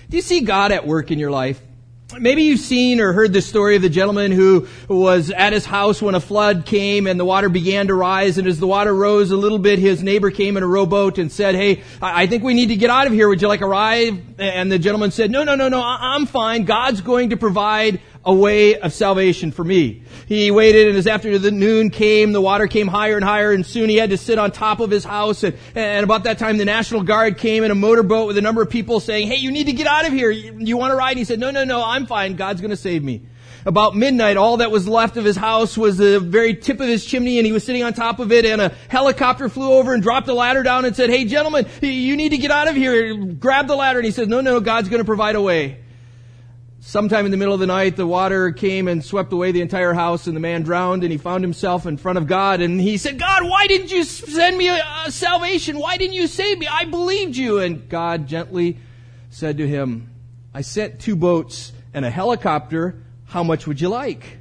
Do you see God at work in your life? Maybe you've seen or heard the story of the gentleman who was at his house when a flood came and the water began to rise. And as the water rose a little bit, his neighbor came in a rowboat and said, "Hey, I think we need to get out of here. Would you like a ride?" And the gentleman said, No, I'm fine. God's going to provide a way of salvation for me. He waited, and as after the noon came, the water came higher and higher, and soon he had to sit on top of his house. And about that time, the National Guard came in a motorboat with a number of people saying, "Hey, you need to get out of here. You want to ride?" And he said, No, I'm fine. God's going to save me. About midnight, all that was left of his house was the very tip of his chimney, and he was sitting on top of it, and a helicopter flew over and dropped a ladder down and said, "Hey, gentlemen, you need to get out of here. Grab the ladder." And he said, No, God's going to provide a way. Sometime in the middle of the night, the water came and swept away the entire house, and the man drowned, and he found himself in front of God, and he said, "God, why didn't you send me a salvation? Why didn't you save me? I believed you." And God gently said to him, "I sent 2 boats and a helicopter. How much would you like?"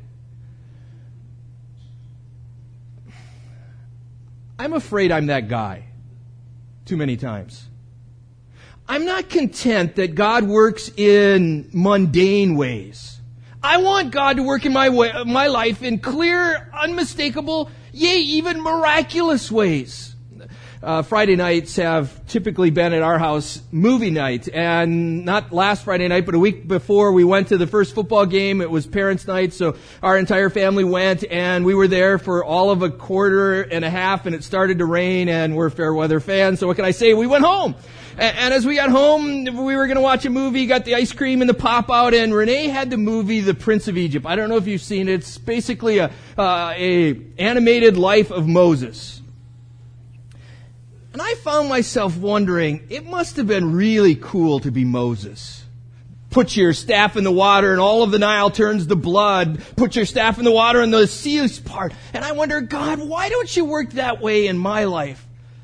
I'm afraid I'm that guy too many times. I'm not content that God works in mundane ways. I want God to work in my life in clear, unmistakable, yea, even miraculous ways. Friday nights have typically been at our house movie night, and not last Friday night, but a week before we went to the first football game. It was parents' night, so our entire family went, and we were there for all of a quarter and a half, and it started to rain, and we're fair weather fans, so what can I say? We went home. And as we got home, we were going to watch a movie, got the ice cream and the pop out, and Renee had the movie The Prince of Egypt. I don't know if you've seen it. It's basically a animated life of Moses. And I found myself wondering, it must have been really cool to be Moses. Put your staff in the water and all of the Nile turns to blood. Put your staff in the water and the seas part. And I wonder, God, why don't you work that way in my life?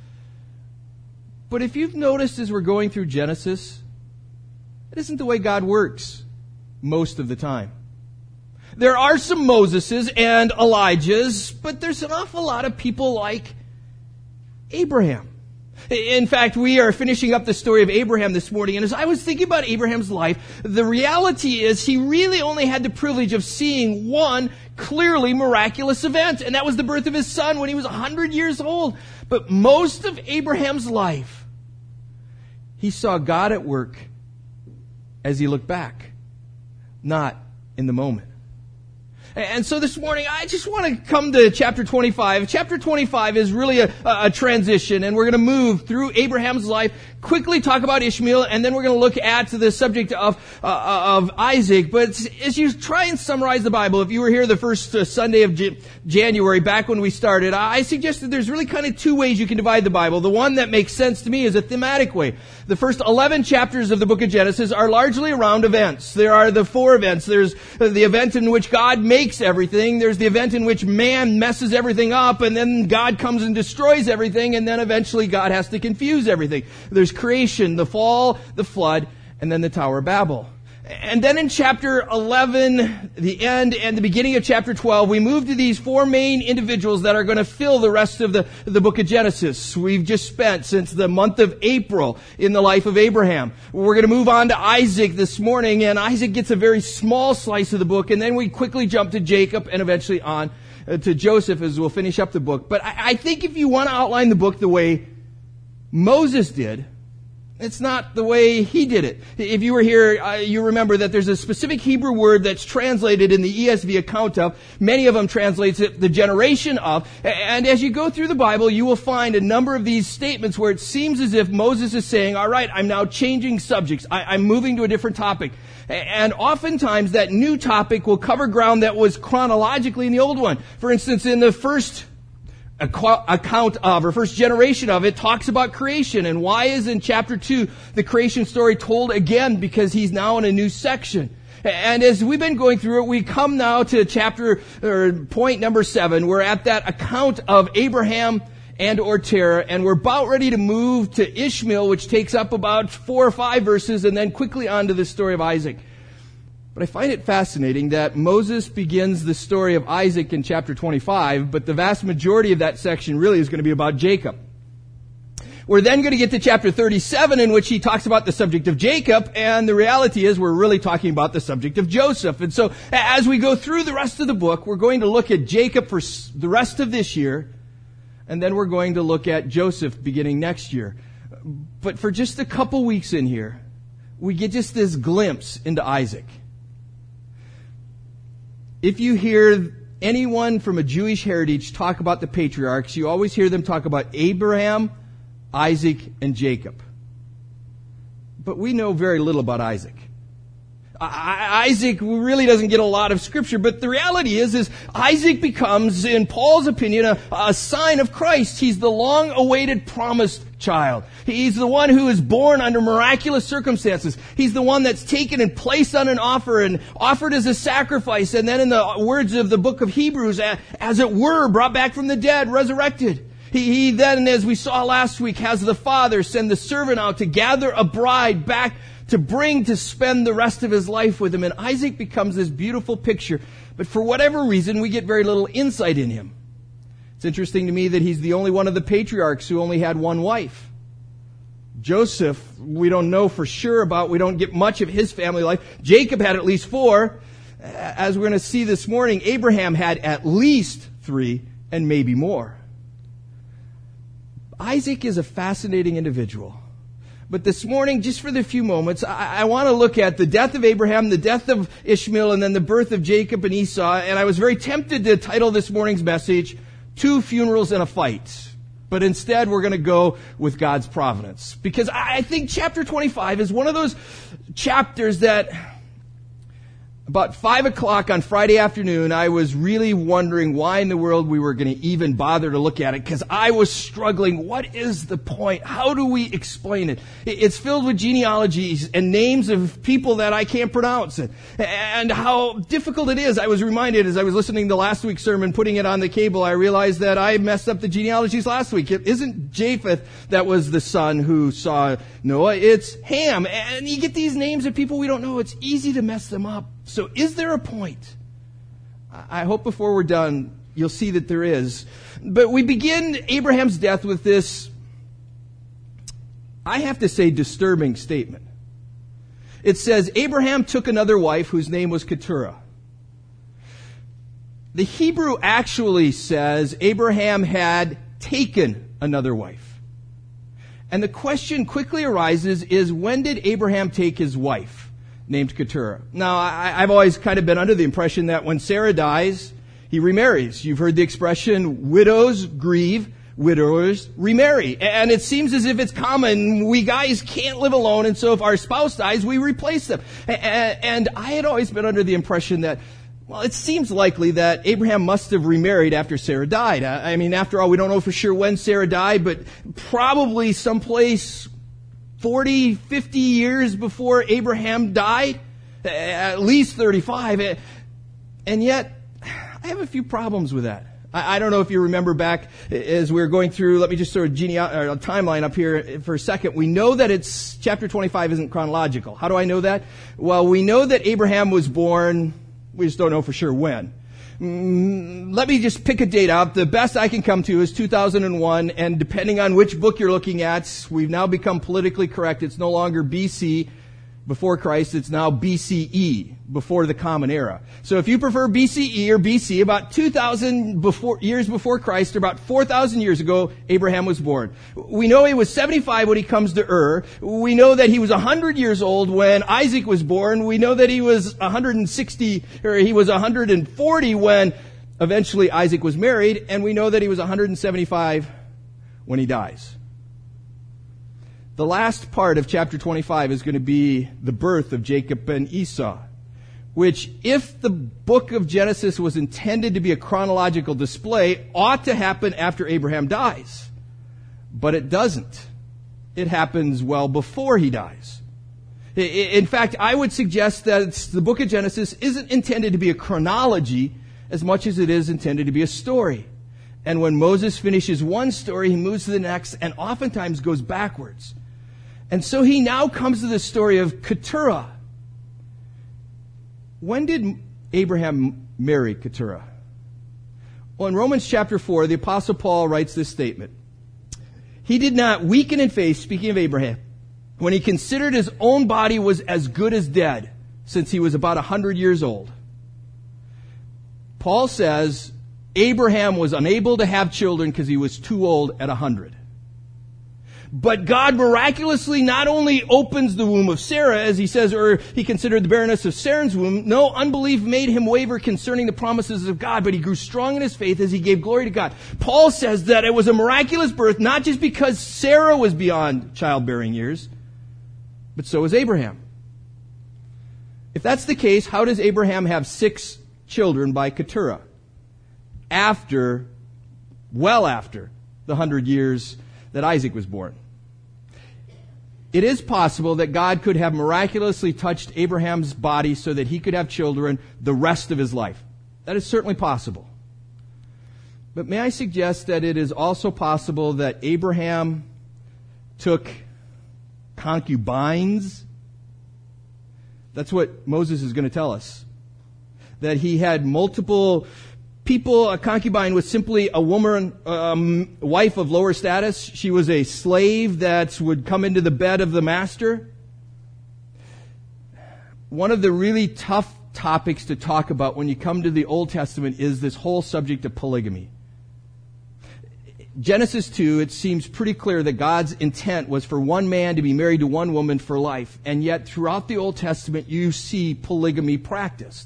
But if you've noticed as we're going through Genesis, it isn't the way God works most of the time. There are some Moseses and Elijahs, but there's an awful lot of people like Abraham. In fact, we are finishing up the story of Abraham this morning, and as I was thinking about Abraham's life, the reality is he really only had the privilege of seeing one clearly miraculous event, and that was the birth of his son when he was 100 years old. But most of Abraham's life, he saw God at work as he looked back, not in the moment. And so this morning, I just want to come to chapter 25. Chapter 25 is really a transition, and we're going to move through Abraham's life, quickly talk about Ishmael, and then we're going to look at the subject of Isaac. But as you try and summarize the Bible, if you were here the first Sunday of January, back when we started, I suggested there's really kind of 2 ways you can divide the Bible. The one that makes sense to me is a thematic way. The first 11 chapters of the book of Genesis are largely around events. There are the 4 events. There's the event in which God makes everything. There's the event in which man messes everything up, and then God comes and destroys everything, and then eventually God has to confuse everything. There's creation, the fall, the flood, and then the Tower of Babel. And then in chapter 11, the end and the beginning of chapter 12, we move to these 4 main individuals that are going to fill the rest of the book of Genesis. We've just spent since the month of April in the life of Abraham. We're going to move on to Isaac this morning, and Isaac gets a very small slice of the book, and then we quickly jump to Jacob and eventually on to Joseph as we'll finish up the book. But I think if you want to outline the book the way Moses did, it's not the way he did it. If you were here, you remember that there's a specific Hebrew word that's translated in the ESV account of. Many of them translates it the generation of. And as you go through the Bible, you will find a number of these statements where it seems as if Moses is saying, all right, I'm now changing subjects. I'm moving to a different topic. And oftentimes that new topic will cover ground that was chronologically in the old one. For instance, in the first account of, or first generation of it, talks about creation. And why is in chapter 2 the creation story told again? Because he's now in a new section. And as we've been going through it, we come now to point number 7. We're at that account of Abraham and or Terah, and we're about ready to move to Ishmael, which takes up about 4 or 5 verses, and then quickly on to the story of Isaac. But I find it fascinating that Moses begins the story of Isaac in chapter 25, but the vast majority of that section really is going to be about Jacob. We're then going to get to chapter 37, in which he talks about the subject of Jacob, and the reality is we're really talking about the subject of Joseph. And so as we go through the rest of the book, we're going to look at Jacob for the rest of this year, and then we're going to look at Joseph beginning next year. But for just a couple weeks in here, we get just this glimpse into Isaac. If you hear anyone from a Jewish heritage talk about the patriarchs, you always hear them talk about Abraham, Isaac, and Jacob. But we know very little about Isaac. Isaac really doesn't get a lot of scripture, but the reality is Isaac becomes, in Paul's opinion, a sign of Christ. He's the long-awaited promised child. He's the one who is born under miraculous circumstances. He's the one that's taken and placed on an offer and offered as a sacrifice, and then in the words of the book of Hebrews, as it were, brought back from the dead, resurrected. He then, as we saw last week, has the father send the servant out to gather a bride back to spend the rest of his life with him. And Isaac becomes this beautiful picture. But for whatever reason, we get very little insight in him. It's interesting to me that he's the only one of the patriarchs who only had one wife. Joseph, we don't know for sure about. We don't get much of his family life. Jacob had at least 4. As we're going to see this morning, Abraham had at least 3 and maybe more. Isaac is a fascinating individual. But this morning, just for the few moments, I want to look at the death of Abraham, the death of Ishmael, and then the birth of Jacob and Esau. And I was very tempted to title this morning's message, 2 Funerals and a Fight. But instead, we're going to go with God's providence. Because I think chapter 25 is one of those chapters that about 5 o'clock on Friday afternoon, I was really wondering why in the world we were going to even bother to look at it, because I was struggling. What is the point? How do we explain it? It's filled with genealogies and names of people that I can't pronounce, and how difficult it is. I was reminded as I was listening to last week's sermon, putting it on the cable, I realized that I messed up the genealogies last week. It isn't Japheth that was the son who saw Noah. It's Ham. And you get these names of people we don't know. It's easy to mess them up. So is there a point? I hope before we're done, you'll see that there is. But we begin Abraham's death with this, I have to say, disturbing statement. It says, Abraham took another wife whose name was Keturah. The Hebrew actually says Abraham had taken another wife. And the question quickly arises is, when did Abraham take his wife named Keturah? Now, I've always kind of been under the impression that when Sarah dies, he remarries. You've heard the expression, widows grieve, widowers remarry. And it seems as if it's common. We guys can't live alone, and so if our spouse dies, we replace them. And I had always been under the impression that, well, it seems likely that Abraham must have remarried after Sarah died. I mean, after all, we don't know for sure when Sarah died, but probably someplace 40, 50 years before Abraham died, at least 35. And yet, I have a few problems with that. I don't know if you remember back as we were going through, let me just sort of a timeline up here for a second. We know that it's chapter 25 isn't chronological. How do I know that? Well, we know that Abraham was born, we just don't know for sure when. Let me just pick a date out. The best I can come to is 2001, and depending on which book you're looking at, we've now become politically correct. It's no longer BC, before Christ, it's now BCE, before the Common Era. So if you prefer BCE or BC, about 2,000 years before Christ, or about 4,000 years ago, Abraham was born. We know he was 75 when he comes to Ur. We know that he was 100 years old when Isaac was born. We know that he was 160, or he was 140 when eventually Isaac was married. And we know that he was 175 when he dies. The last part of chapter 25 is going to be the birth of Jacob and Esau, which, if the book of Genesis was intended to be a chronological display, ought to happen after Abraham dies. But it doesn't. It happens well before he dies. In fact, I would suggest that the book of Genesis isn't intended to be a chronology as much as it is intended to be a story. And when Moses finishes one story, he moves to the next and oftentimes goes backwards. And so he now comes to the story of Keturah. When did Abraham marry Keturah? Well, in Romans chapter 4, the Apostle Paul writes this statement. He did not weaken in faith, speaking of Abraham, when he considered his own body was as good as dead, since he was about 100 years old. Paul says Abraham was unable to have children because he was too old at 100. But God miraculously not only opens the womb of Sarah, as he says, or he considered the barrenness of Sarah's womb. No, unbelief made him waver concerning the promises of God, but he grew strong in his faith as he gave glory to God. Paul says that it was a miraculous birth, not just because Sarah was beyond childbearing years, but so was Abraham. If that's the case, how does Abraham have 6 children by Keturah? Well after the 100 years that Isaac was born. It is possible that God could have miraculously touched Abraham's body so that he could have children the rest of his life. That is certainly possible. But may I suggest that it is also possible that Abraham took concubines? That's what Moses is going to tell us. That he had multiple people. A concubine was simply a woman, wife of lower status. She was a slave that would come into the bed of the master. One of the really tough topics to talk about when you come to the Old Testament is this whole subject of polygamy. Genesis 2, it seems pretty clear that God's intent was for one man to be married to one woman for life. And yet throughout the Old Testament, you see polygamy practiced.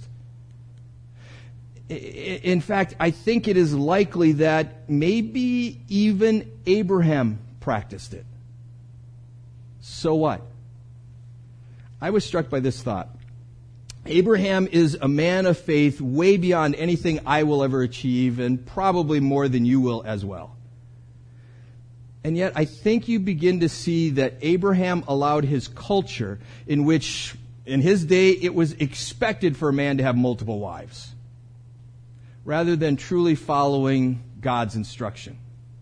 In fact, I think it is likely that maybe even Abraham practiced it. So what? I was struck by this thought. Abraham is a man of faith way beyond anything I will ever achieve, and probably more than you will as well. And yet I think you begin to see that Abraham allowed his culture, in which in his day it was expected for a man to have multiple wives, rather than truly following God's instruction.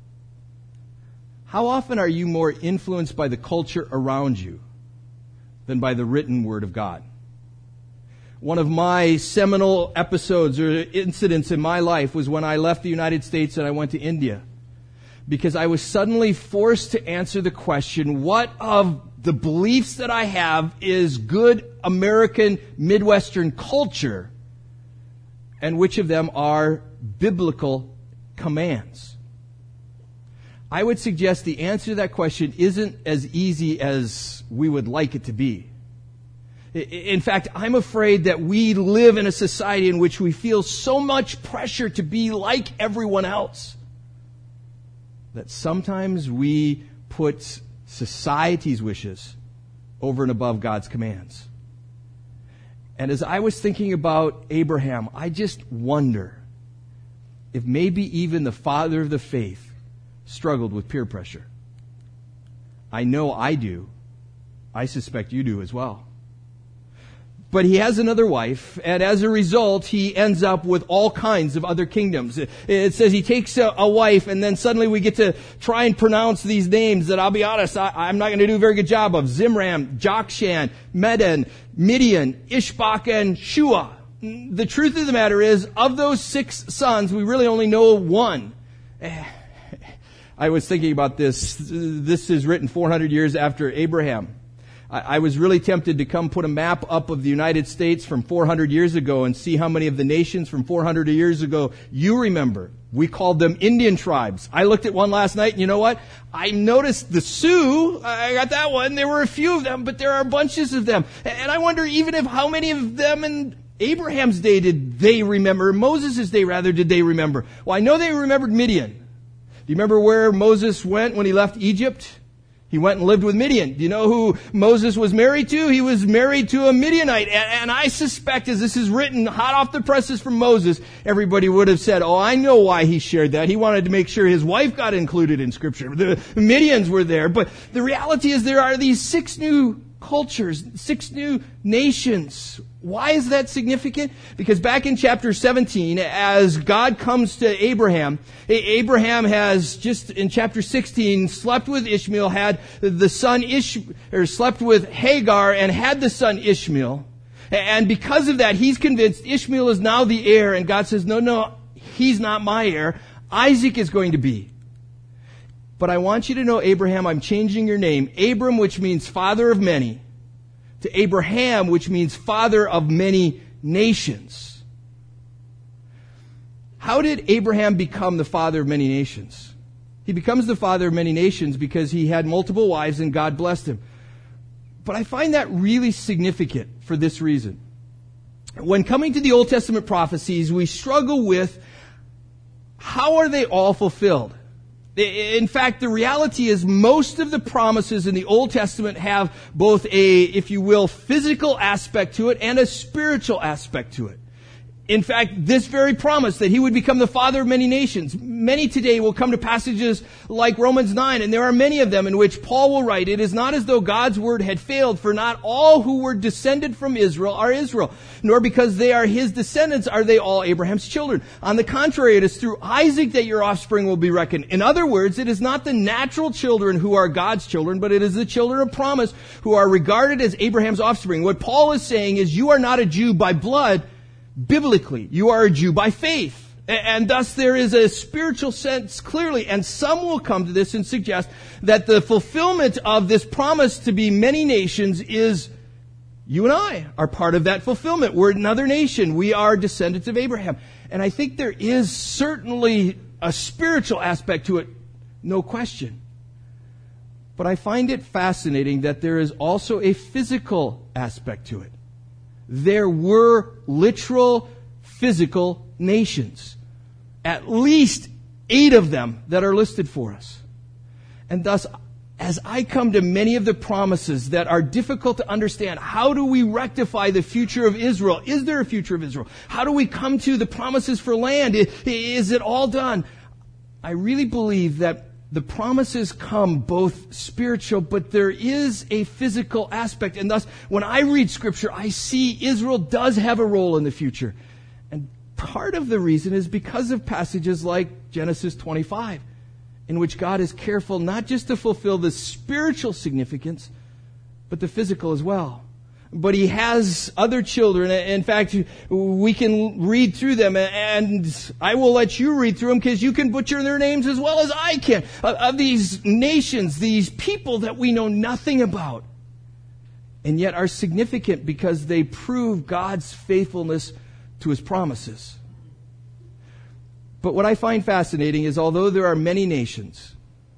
How often are you more influenced by the culture around you than by the written Word of God? One of my seminal episodes or incidents in my life was when I left the United States and I went to India, because I was suddenly forced to answer the question, what of the beliefs that I have is good American Midwestern culture, and which of them are biblical commands? I would suggest the answer to that question isn't as easy as we would like it to be. In fact, I'm afraid that we live in a society in which we feel so much pressure to be like everyone else that sometimes we put society's wishes over and above God's commands. And as I was thinking about Abraham, I just wonder if maybe even the father of the faith struggled with peer pressure. I know I do. I suspect you do as well. But he has another wife, and as a result, he ends up with all kinds of other kingdoms. It says he takes a wife, and then suddenly we get to try and pronounce these names that, I'll be honest, I'm not going to do a very good job of. Zimram, Jokshan, Medan, Midian, Ishbak, and Shua. The truth of the matter is, of those 6 sons, we really only know one. I was thinking about this. This is written 400 years after Abraham. I was really tempted to come put a map up of the United States from 400 years ago and see how many of the nations from 400 years ago you remember. We called them Indian tribes. I looked at one last night, and you know what? I noticed the Sioux. I got that one. There were a few of them, but there are bunches of them. And I wonder even if how many of them in Abraham's day did they remember, Moses' day rather, did they remember? Well, I know they remembered Midian. Do you remember where Moses went when he left Egypt? He went and lived with Midian. Do you know who Moses was married to? He was married to a Midianite. And I suspect, as this is written hot off the presses from Moses, everybody would have said, oh, I know why he shared that. He wanted to make sure his wife got included in Scripture. The Midians were there. But the reality is there are these 6 new cultures, 6 new nations. Why is that significant? Because back in chapter 17, as God comes to Abraham, Abraham has just in chapter 16 slept with Ishmael, had the son slept with Hagar and had the son Ishmael. And because of that, he's convinced Ishmael is now the heir. And God says, no, he's not my heir. Isaac is going to be. But I want you to know, Abraham, I'm changing your name. Abram, which means father of many, to Abraham, which means father of many nations. How did Abraham become the father of many nations? He becomes the father of many nations because he had multiple wives and God blessed him. But I find that really significant for this reason. When coming to the Old Testament prophecies, we struggle with how are they all fulfilled? In fact, the reality is most of the promises in the Old Testament have both a, if you will, physical aspect to it and a spiritual aspect to it. In fact, this very promise that he would become the father of many nations, many today will come to passages like Romans 9, and there are many of them in which Paul will write, "It is not as though God's word had failed, for not all who were descended from Israel are Israel, nor because they are his descendants are they all Abraham's children. On the contrary, it is through Isaac that your offspring will be reckoned." In other words, it is not the natural children who are God's children, but it is the children of promise who are regarded as Abraham's offspring. What Paul is saying is you are not a Jew by blood. Biblically, you are a Jew by faith. And thus there is a spiritual sense clearly, and some will come to this and suggest that the fulfillment of this promise to be many nations is you and I are part of that fulfillment. We're another nation. We are descendants of Abraham. And I think there is certainly a spiritual aspect to it, no question. But I find it fascinating that there is also a physical aspect to it. There were literal, physical nations. At least 8 of them that are listed for us. And thus, as I come to many of the promises that are difficult to understand, how do we rectify the future of Israel? Is there a future of Israel? How do we come to the promises for land? Is it all done? I really believe that the promises come both spiritual, but there is a physical aspect. And thus, when I read Scripture, I see Israel does have a role in the future. And part of the reason is because of passages like Genesis 25, in which God is careful not just to fulfill the spiritual significance, but the physical as well. But he has other children. In fact, we can read through them, and I will let you read through them because you can butcher their names as well as I can. Of these nations, these people that we know nothing about, and yet are significant because they prove God's faithfulness to his promises. But what I find fascinating is although there are many nations,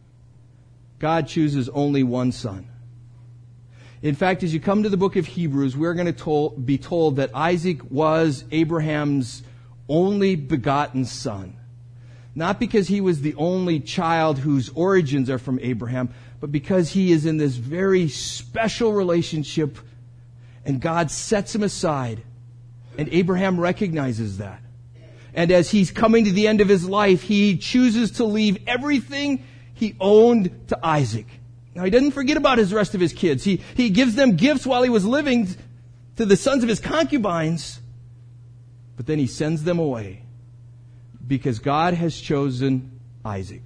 God chooses only one son. In fact, as you come to the book of Hebrews, we're going to be told that Isaac was Abraham's only begotten son. Not because he was the only child whose origins are from Abraham, but because he is in this very special relationship, and God sets him aside, and Abraham recognizes that. And as he's coming to the end of his life, he chooses to leave everything he owned to Isaac. Now, he doesn't forget about his rest of his kids. He gives them gifts while he was living to the sons of his concubines, but then he sends them away because God has chosen Isaac.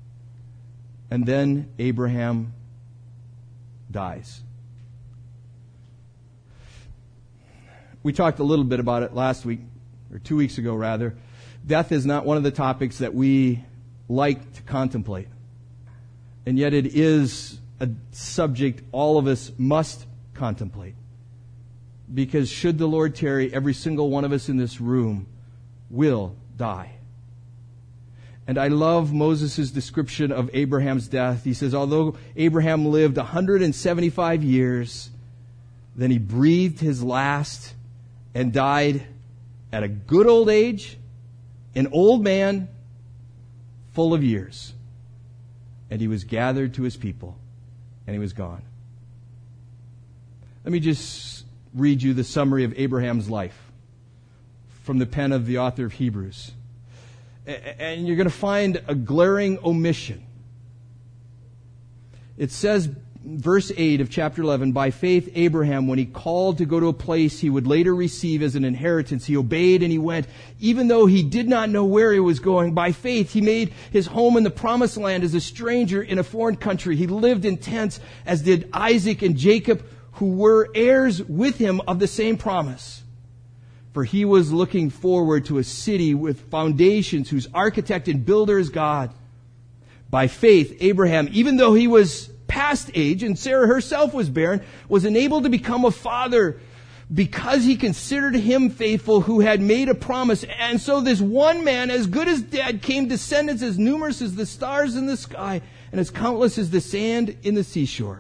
And then Abraham dies. We talked a little bit about it last week, or 2 weeks ago rather. Death is not one of the topics that we like to contemplate. And yet it is a subject all of us must contemplate. Because should the Lord tarry, every single one of us in this room will die. And I love Moses' description of Abraham's death. He says, although Abraham lived 175 years, then he breathed his last and died at a good old age, an old man full of years. And he was gathered to his people, and he was gone. Let me just read you the summary of Abraham's life from the pen of the author of Hebrews. And you're going to find a glaring omission. It says, verse 8 of chapter 11, by faith Abraham, when he called to go to a place he would later receive as an inheritance, he obeyed and he went, even though he did not know where he was going. By faith he made his home in the promised land as a stranger in a foreign country. He lived in tents, as did Isaac and Jacob, who were heirs with him of the same promise. For he was looking forward to a city with foundations, whose architect and builder is God. By faith, Abraham, even though he was past age and Sarah herself was barren, was enabled to become a father because he considered him faithful who had made a promise. And so this one man, as good as dead, came descendants as numerous as the stars in the sky and as countless as the sand in the seashore.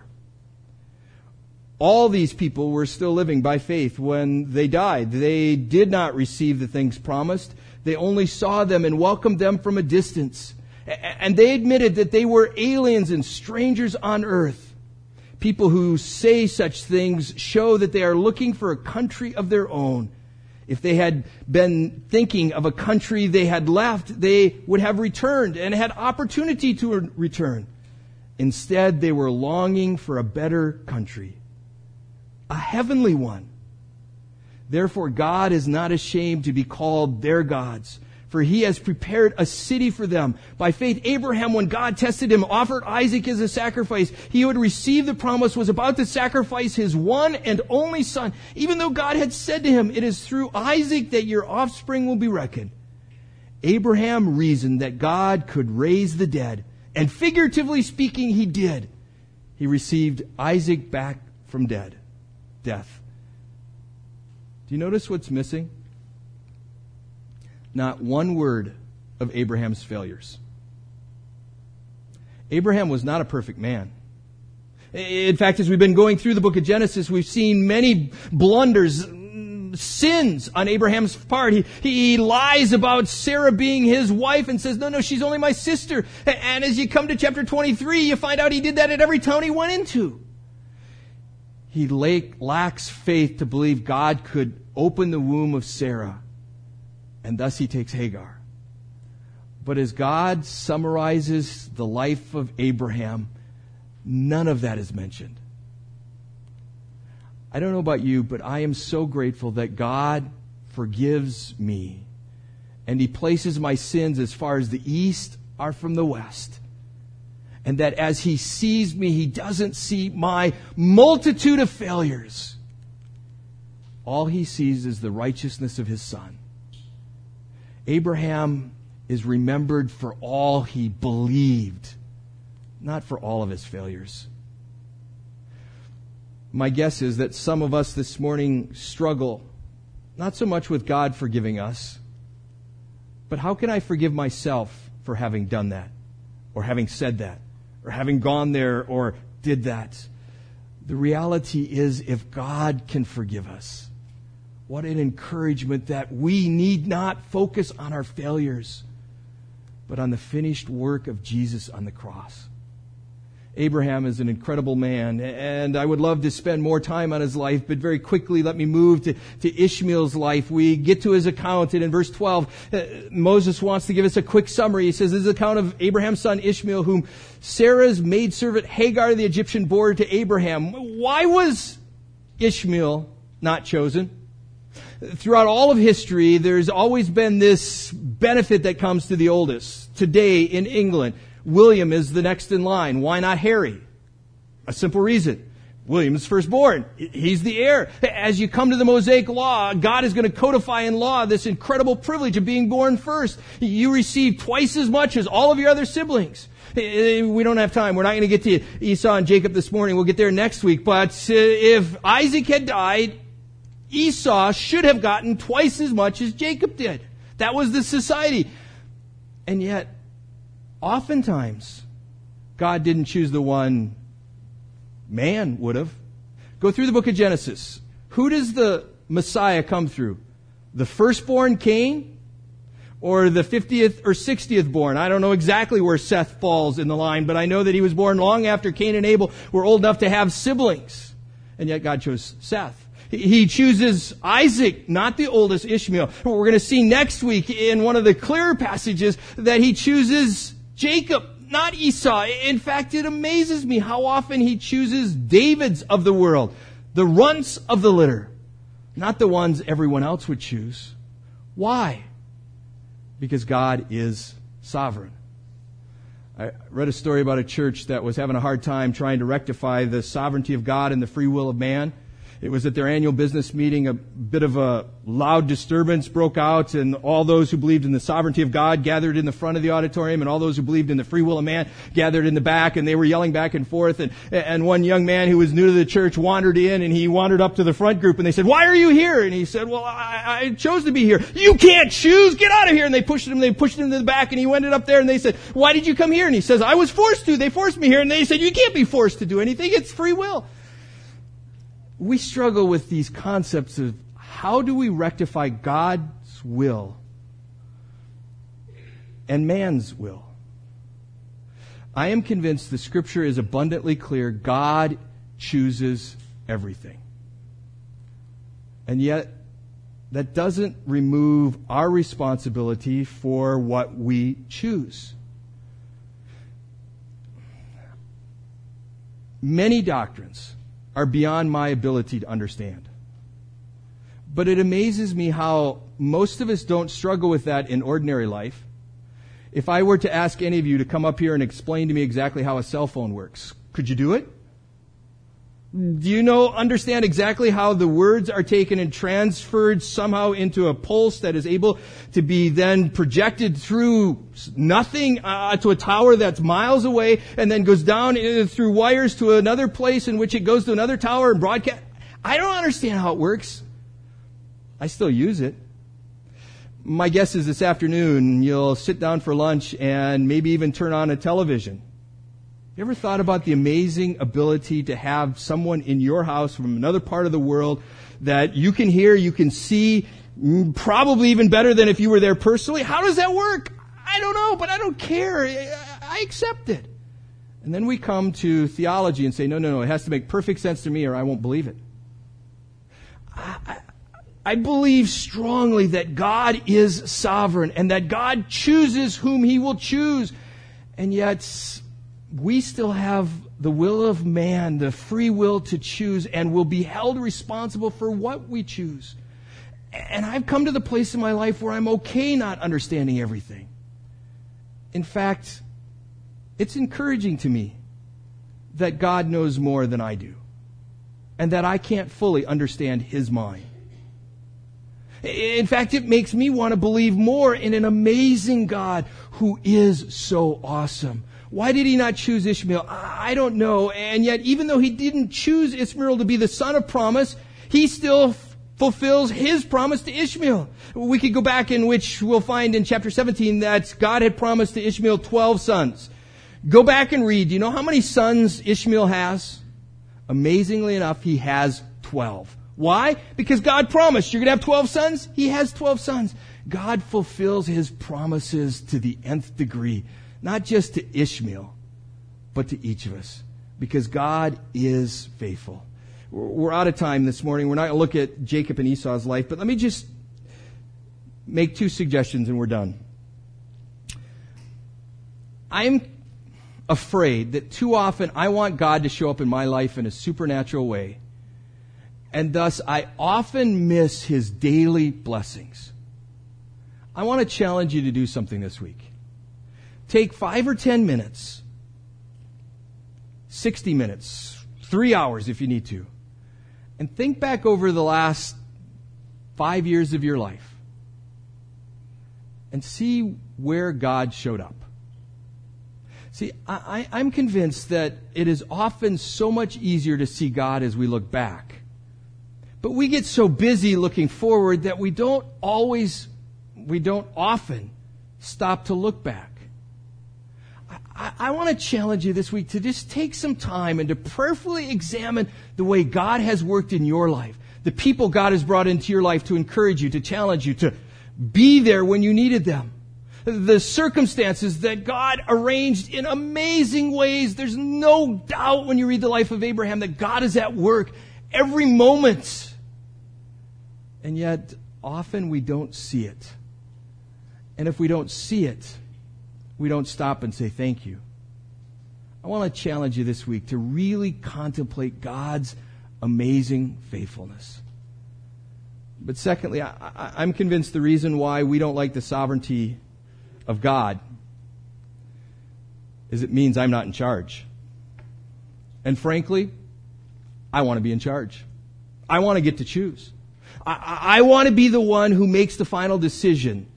All these people were still living by faith when they died. They did not receive the things promised. They only saw them and welcomed them from a distance. And they admitted that they were aliens and strangers on earth. People who say such things show that they are looking for a country of their own. If they had been thinking of a country they had left, they would have returned and had opportunity to return. Instead, they were longing for a better country, a heavenly one. Therefore, God is not ashamed to be called their gods, for he has prepared a city for them. By faith, Abraham, when God tested him, offered Isaac as a sacrifice. He who had received the promise was about to sacrifice his one and only son, even though God had said to him, "It is through Isaac that your offspring will be reckoned." Abraham reasoned that God could raise the dead, and figuratively speaking, he did. He received Isaac back from death. Do you notice what's missing? Not one word of Abraham's failures. Abraham was not a perfect man. In fact, as we've been going through the book of Genesis, we've seen many blunders, sins on Abraham's part. He lies about Sarah being his wife and says, no, she's only my sister. And as you come to chapter 23, you find out he did that at every town he went into. He lacks faith to believe God could open the womb of Sarah, and thus he takes Hagar. But as God summarizes the life of Abraham, none of that is mentioned. I don't know about you, but I am so grateful that God forgives me, and he places my sins as far as the east are from the west. And that as he sees me, he doesn't see my multitude of failures. All he sees is the righteousness of his son. Abraham is remembered for all he believed, not for all of his failures. My guess is that some of us this morning struggle, not so much with God forgiving us, but how can I forgive myself for having done that, or having said that, or having gone there, or did that? The reality is, if God can forgive us, what an encouragement that we need not focus on our failures, but on the finished work of Jesus on the cross. Abraham is an incredible man, and I would love to spend more time on his life, but very quickly let me move to Ishmael's life. We get to his account, and in verse 12, Moses wants to give us a quick summary. He says, this is the account of Abraham's son Ishmael, whom Sarah's maidservant Hagar the Egyptian bore to Abraham. Why was Ishmael not chosen? Throughout all of history, there's always been this benefit that comes to the oldest. Today in England, William is the next in line. Why not Harry? A simple reason. William's firstborn. He's the heir. As you come to the Mosaic Law, God is going to codify in law this incredible privilege of being born first. You receive twice as much as all of your other siblings. We don't have time. We're not going to get to Esau and Jacob this morning. We'll get there next week. But if Isaac had died, Esau should have gotten twice as much as Jacob did. That was the society. And yet, oftentimes, God didn't choose the one man would have. Go through the book of Genesis. Who does the Messiah come through? The firstborn Cain? Or the 50th or 60th born? I don't know exactly where Seth falls in the line, but I know that he was born long after Cain and Abel were old enough to have siblings. And yet God chose Seth. He chooses Isaac, not the oldest Ishmael. We're going to see next week in one of the clearer passages that he chooses Jacob, not Esau. In fact, it amazes me how often he chooses Davids of the world, the runts of the litter, not the ones everyone else would choose. Why? Because God is sovereign. I read a story about a church that was having a hard time trying to rectify the sovereignty of God and the free will of man. It was at their annual business meeting, a bit of a loud disturbance broke out, and all those who believed in the sovereignty of God gathered in the front of the auditorium, and all those who believed in the free will of man gathered in the back, and they were yelling back and forth, and one young man who was new to the church wandered in, and he wandered up to the front group, and they said, "Why are you here?" And he said, "Well, I chose to be here." "You can't choose! Get out of here!" And they pushed him to the back, and he went up there, and they said, "Why did you come here?" And he says, "I was forced to. They forced me here." And they said, "You can't be forced to do anything. It's free will." We struggle with these concepts of how do we rectify God's will and man's will. I am convinced the Scripture is abundantly clear. God chooses everything. And yet, that doesn't remove our responsibility for what we choose. Many doctrines are beyond my ability to understand. But it amazes me how most of us don't struggle with that in ordinary life. If I were to ask any of you to come up here and explain to me exactly how a cell phone works, could you do it? Do you understand exactly how the words are taken and transferred somehow into a pulse that is able to be then projected through nothing to a tower that's miles away and then goes down through wires to another place in which it goes to another tower and broadcast? I don't understand how it works. I still use it. My guess is this afternoon you'll sit down for lunch and maybe even turn on a television. You ever thought about the amazing ability to have someone in your house from another part of the world that you can hear, you can see, probably even better than if you were there personally? How does that work? I don't know, but I don't care. I accept it. And then we come to theology and say, no, it has to make perfect sense to me or I won't believe it. I believe strongly that God is sovereign and that God chooses whom He will choose. And yet, we still have the will of man, the free will to choose, and will be held responsible for what we choose. And I've come to the place in my life where I'm okay not understanding everything. In fact, it's encouraging to me that God knows more than I do, and that I can't fully understand His mind. In fact, it makes me want to believe more in an amazing God who is so awesome. Why did He not choose Ishmael? I don't know. And yet, even though He didn't choose Ishmael to be the son of promise, He still fulfills His promise to Ishmael. We could go back in which we'll find in chapter 17 that God had promised to Ishmael 12 sons. Go back and read. Do you know how many sons Ishmael has? Amazingly enough, he has 12. Why? Because God promised you're going to have 12 sons. He has 12 sons. God fulfills His promises to the nth degree. Not just to Ishmael, but to each of us. Because God is faithful. We're out of time this morning. We're not going to look at Jacob and Esau's life, but let me just make two suggestions and we're done. I'm afraid that too often I want God to show up in my life in a supernatural way, and thus I often miss His daily blessings. I want to challenge you to do something this week. Take 5 or 10 minutes, 60 minutes, 3 hours if you need to, and think back over the last 5 years of your life and see where God showed up. See, I'm convinced that it is often so much easier to see God as we look back. But we get so busy looking forward that we don't often stop to look back. I want to challenge you this week to just take some time and to prayerfully examine the way God has worked in your life, the people God has brought into your life to encourage you, to challenge you, to be there when you needed them, the circumstances that God arranged in amazing ways. There's no doubt when you read the life of Abraham that God is at work every moment. And yet, often we don't see it. And if we don't see it, we don't stop and say thank you. I want to challenge you this week to really contemplate God's amazing faithfulness. But secondly, I'm convinced the reason why we don't like the sovereignty of God is it means I'm not in charge. And frankly, I want to be in charge. I want to get to choose. I want to be the one who makes the final decision.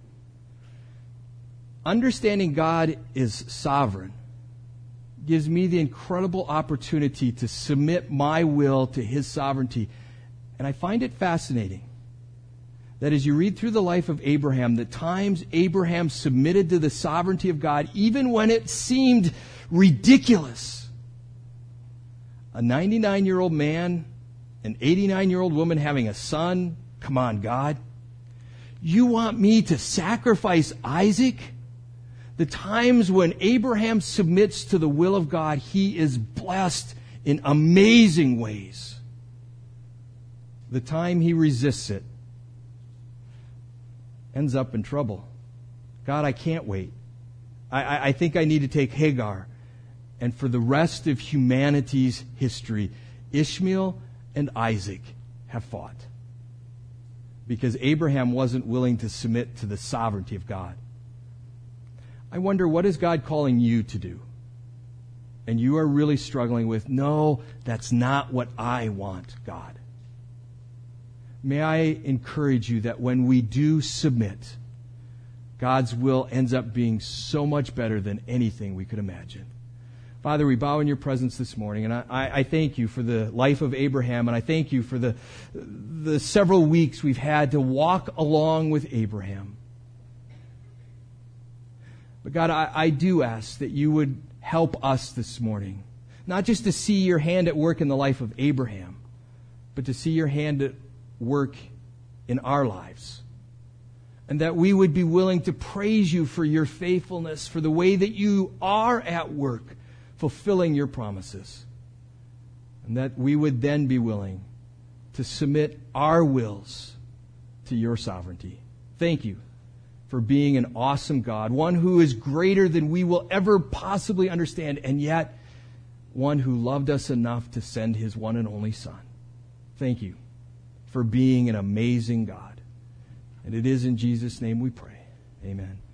Understanding God is sovereign gives me the incredible opportunity to submit my will to His sovereignty. And I find it fascinating that as you read through the life of Abraham, the times Abraham submitted to the sovereignty of God, even when it seemed ridiculous. A 99-year-old man, an 89-year-old woman having a son. Come on, God. You want me to sacrifice Isaac? The times when Abraham submits to the will of God, he is blessed in amazing ways. The time he resists it ends up in trouble. God, I can't wait. I think I need to take Hagar. And for the rest of humanity's history, Ishmael and Isaac have fought. Because Abraham wasn't willing to submit to the sovereignty of God. I wonder, what is God calling you to do? And you are really struggling with, no, that's not what I want, God. May I encourage you that when we do submit, God's will ends up being so much better than anything we could imagine. Father, we bow in your presence this morning, and I thank you for the life of Abraham, and I thank you for the several weeks we've had to walk along with Abraham. But God, I do ask that you would help us this morning, not just to see your hand at work in the life of Abraham, but to see your hand at work in our lives. And that we would be willing to praise you for your faithfulness, for the way that you are at work fulfilling your promises. And that we would then be willing to submit our wills to your sovereignty. Thank you for being an awesome God, one who is greater than we will ever possibly understand, and yet one who loved us enough to send his one and only Son. Thank you for being an amazing God. And it is in Jesus' name we pray. Amen.